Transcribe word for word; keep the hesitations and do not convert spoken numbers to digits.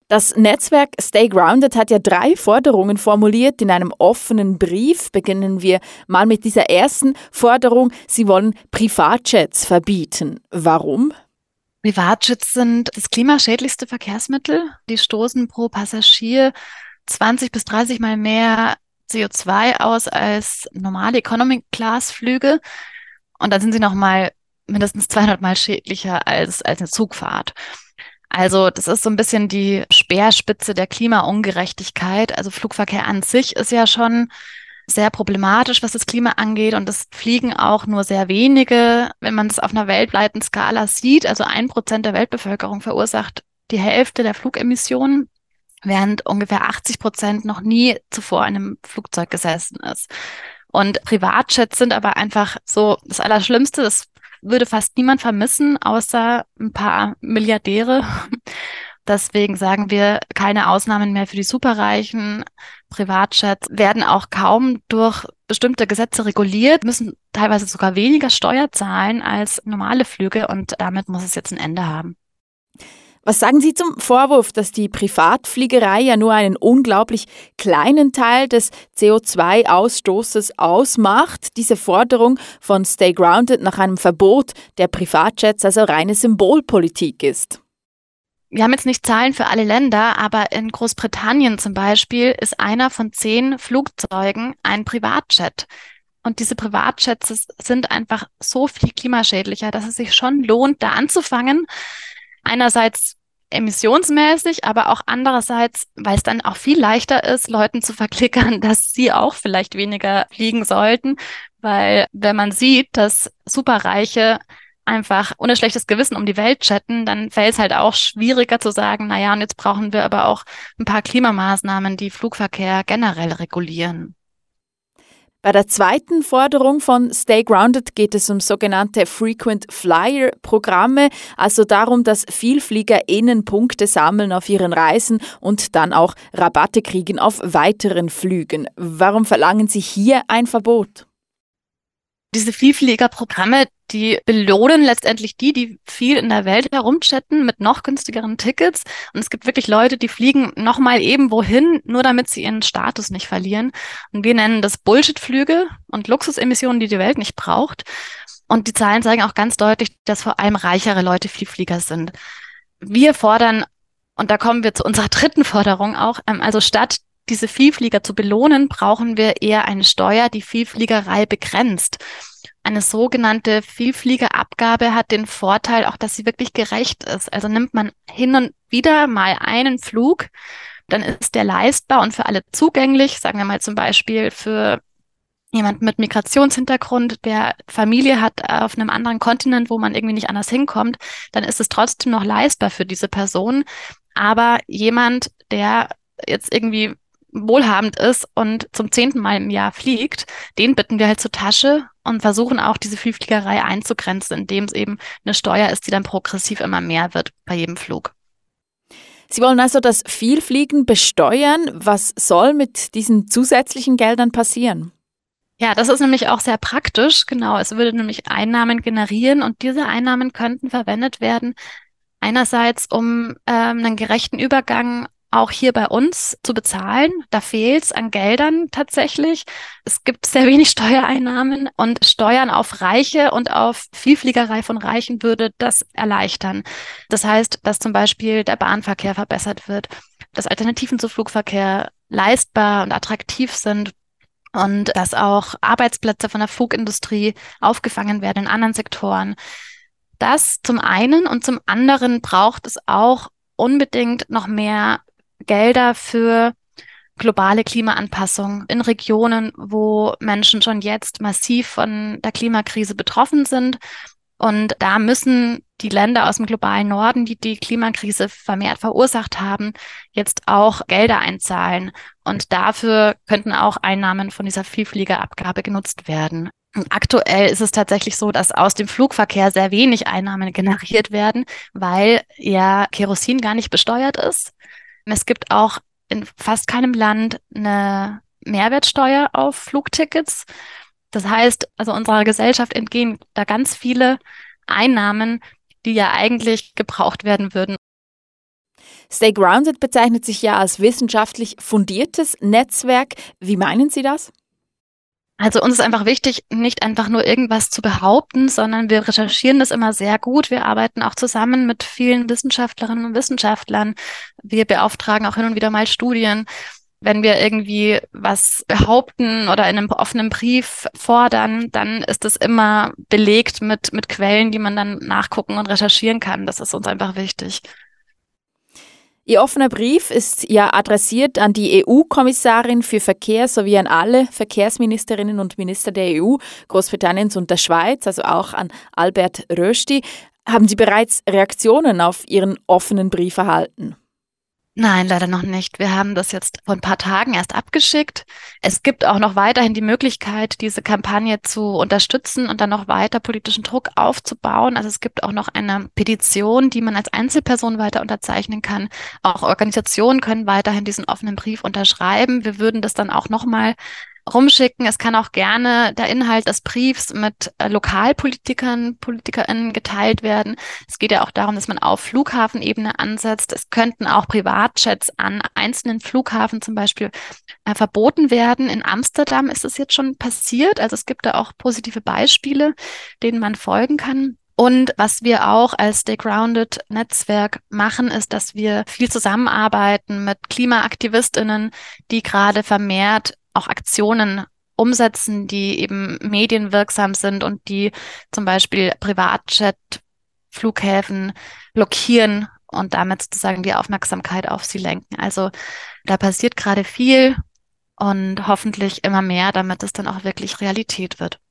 Das Netzwerk Stay Grounded hat ja drei Forderungen formuliert in einem offenen Brief. Beginnen wir mal mit dieser ersten Forderung. Sie wollen Privatjets verbieten. Warum? Privatjets sind das klimaschädlichste Verkehrsmittel. Die stoßen pro Passagier zwanzig bis dreißig Mal mehr C O zwei aus als normale Economy-Class-Flüge. Und dann sind sie nochmal mindestens zweihundert Mal schädlicher als, als eine Zugfahrt. Also das ist so ein bisschen die Speerspitze der Klimaungerechtigkeit. Also Flugverkehr an sich ist ja schon sehr problematisch, was das Klima angeht. Und es fliegen auch nur sehr wenige. Wenn man das auf einer weltweiten Skala sieht, also ein Prozent der Weltbevölkerung verursacht die Hälfte der Flugemissionen, während ungefähr achtzig Prozent noch nie zuvor in einem Flugzeug gesessen ist. Und Privatjets sind aber einfach so das Allerschlimmste. Das würde fast niemand vermissen, außer ein paar Milliardäre. Deswegen sagen wir keine Ausnahmen mehr für die Superreichen. Privatjets werden auch kaum durch bestimmte Gesetze reguliert, müssen teilweise sogar weniger Steuer zahlen als normale Flüge und damit muss es jetzt ein Ende haben. Was sagen Sie zum Vorwurf, dass die Privatfliegerei ja nur einen unglaublich kleinen Teil des C O zwei Ausstoßes ausmacht? Diese Forderung von Stay Grounded nach einem Verbot der Privatjets also reine Symbolpolitik ist. Wir haben jetzt nicht Zahlen für alle Länder, aber in Großbritannien zum Beispiel ist einer von zehn Flugzeugen ein Privatjet. Und diese Privatjets sind einfach so viel klimaschädlicher, dass es sich schon lohnt, da anzufangen. Einerseits emissionsmäßig, aber auch andererseits, weil es dann auch viel leichter ist, Leuten zu verklickern, dass sie auch vielleicht weniger fliegen sollten. Weil wenn man sieht, dass Superreiche einfach ohne schlechtes Gewissen um die Welt chatten, dann fällt es halt auch schwieriger zu sagen, naja, und jetzt brauchen wir aber auch ein paar Klimamaßnahmen, die Flugverkehr generell regulieren. Bei der zweiten Forderung von Stay Grounded geht es um sogenannte Frequent Flyer Programme, also darum, dass VielfliegerInnen Punkte sammeln auf ihren Reisen und dann auch Rabatte kriegen auf weiteren Flügen. Warum verlangen Sie hier ein Verbot? Diese Vielfliegerprogramme, die belohnen letztendlich die, die viel in der Welt herumchatten mit noch günstigeren Tickets. Und es gibt wirklich Leute, die fliegen nochmal eben wohin, nur damit sie ihren Status nicht verlieren. Und wir nennen das Bullshit-Flüge und Luxusemissionen, die die Welt nicht braucht. Und die Zahlen zeigen auch ganz deutlich, dass vor allem reichere Leute Vielflieger sind. Wir fordern, und da kommen wir zu unserer dritten Forderung auch, also statt diese Vielflieger zu belohnen, brauchen wir eher eine Steuer, die Vielfliegerei begrenzt. Eine sogenannte Vielfliegerabgabe hat den Vorteil auch, dass sie wirklich gerecht ist. Also nimmt man hin und wieder mal einen Flug, dann ist der leistbar und für alle zugänglich. Sagen wir mal zum Beispiel für jemand mit Migrationshintergrund, der Familie hat auf einem anderen Kontinent, wo man irgendwie nicht anders hinkommt, dann ist es trotzdem noch leistbar für diese Person. Aber jemand, der jetzt irgendwie wohlhabend ist und zum zehnten Mal im Jahr fliegt, den bitten wir halt zur Tasche und versuchen auch diese Vielfliegerei einzugrenzen, indem es eben eine Steuer ist, die dann progressiv immer mehr wird bei jedem Flug. Sie wollen also das Vielfliegen besteuern. Was soll mit diesen zusätzlichen Geldern passieren? Ja, das ist nämlich auch sehr praktisch. Genau, es würde nämlich Einnahmen generieren und diese Einnahmen könnten verwendet werden, einerseits um ähm, einen gerechten Übergang auch hier bei uns zu bezahlen. Da fehlt es an Geldern tatsächlich. Es gibt sehr wenig Steuereinnahmen und Steuern auf Reiche und auf Vielfliegerei von Reichen würde das erleichtern. Das heißt, dass zum Beispiel der Bahnverkehr verbessert wird, dass Alternativen zu Flugverkehr leistbar und attraktiv sind und dass auch Arbeitsplätze von der Flugindustrie aufgefangen werden in anderen Sektoren. Das zum einen und zum anderen braucht es auch unbedingt noch mehr Gelder für globale Klimaanpassung in Regionen, wo Menschen schon jetzt massiv von der Klimakrise betroffen sind. Und da müssen die Länder aus dem globalen Norden, die die Klimakrise vermehrt verursacht haben, jetzt auch Gelder einzahlen. Und dafür könnten auch Einnahmen von dieser Vielfliegerabgabe genutzt werden. Und aktuell ist es tatsächlich so, dass aus dem Flugverkehr sehr wenig Einnahmen generiert werden, weil ja Kerosin gar nicht besteuert ist. Es gibt auch in fast keinem Land eine Mehrwertsteuer auf Flugtickets. Das heißt, also unserer Gesellschaft entgehen da ganz viele Einnahmen, die ja eigentlich gebraucht werden würden. Stay Grounded bezeichnet sich ja als wissenschaftlich fundiertes Netzwerk. Wie meinen Sie das? Also uns ist einfach wichtig, nicht einfach nur irgendwas zu behaupten, sondern wir recherchieren das immer sehr gut. Wir arbeiten auch zusammen mit vielen Wissenschaftlerinnen und Wissenschaftlern. Wir beauftragen auch hin und wieder mal Studien. Wenn wir irgendwie was behaupten oder in einem offenen Brief fordern, dann ist es immer belegt mit, mit Quellen, die man dann nachgucken und recherchieren kann. Das ist uns einfach wichtig. Ihr offener Brief ist ja adressiert an die E U-Kommissarin für Verkehr sowie an alle Verkehrsministerinnen und Minister der E U, Großbritanniens und der Schweiz, also auch an Albert Rösti. Haben Sie bereits Reaktionen auf Ihren offenen Brief erhalten? Nein, leider noch nicht. Wir haben das jetzt vor ein paar Tagen erst abgeschickt. Es gibt auch noch weiterhin die Möglichkeit, diese Kampagne zu unterstützen und dann noch weiter politischen Druck aufzubauen. Also es gibt auch noch eine Petition, die man als Einzelperson weiter unterzeichnen kann. Auch Organisationen können weiterhin diesen offenen Brief unterschreiben. Wir würden das dann auch nochmal rumschicken. Es kann auch gerne der Inhalt des Briefs mit äh, Lokalpolitikern, PolitikerInnen geteilt werden. Es geht ja auch darum, dass man auf Flughafenebene ansetzt. Es könnten auch Privatjets an einzelnen Flughafen zum Beispiel äh, verboten werden. In Amsterdam ist es jetzt schon passiert. Also es gibt da auch positive Beispiele, denen man folgen kann. Und was wir auch als Stay Grounded Netzwerk machen, ist, dass wir viel zusammenarbeiten mit KlimaaktivistInnen, die gerade vermehrt auch Aktionen umsetzen, die eben medienwirksam sind und die zum Beispiel Privatjet-Flughäfen blockieren und damit sozusagen die Aufmerksamkeit auf sie lenken. Also da passiert gerade viel und hoffentlich immer mehr, damit es dann auch wirklich Realität wird.